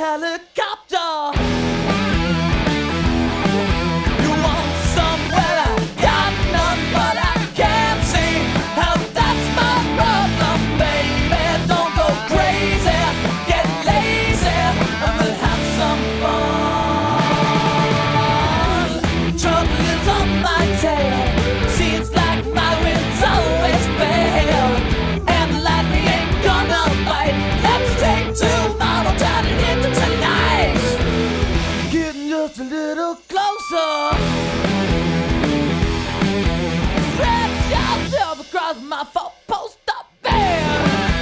helicopter. You want somewhere I got none, but I can't see how that's my problem, baby. Don't go crazy, get lazy, and we'll have some fun. Trouble is on my tail. Seems like my wind's always fail, and the lightning ain't gonna bite. Let's take tomorrow, turn it into tonight. Getting just a little closer. Wrap yourself across my four-post up there.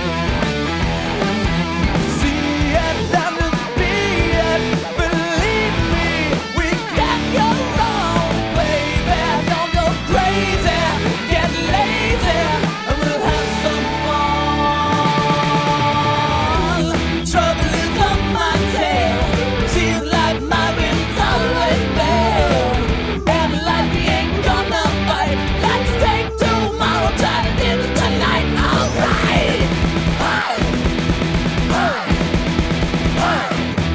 See it and just be it. Believe me, we can't go wrong, baby. Don't go crazy, get lazy, and we'll have some fun. Trouble is on my tail. Seems like my wind's always fail, and the lightning ain't gonna bite. Let's take tomorrow, turn it into tonight. Alright. Hey. Hey. Hey.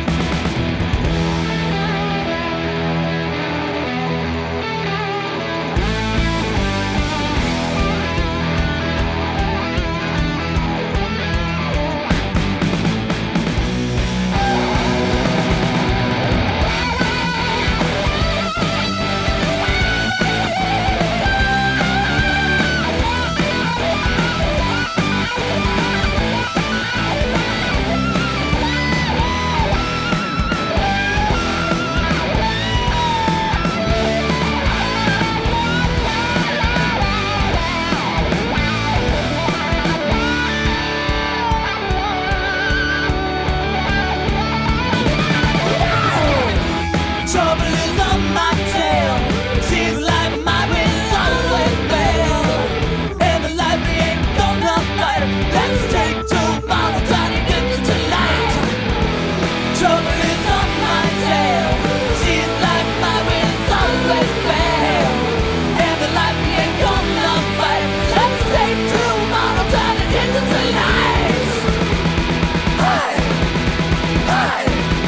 Trouble is on my tail. Seems like my wind's always fail, and the lightning ain't gonna bite. Let's take tomorrow, turn it into tonight. Trouble is on my tail. Seems like my wind's always fail, and the lightning ain't gonna bite. Let's take tomorrow, turn it into tonight. Hey, hey.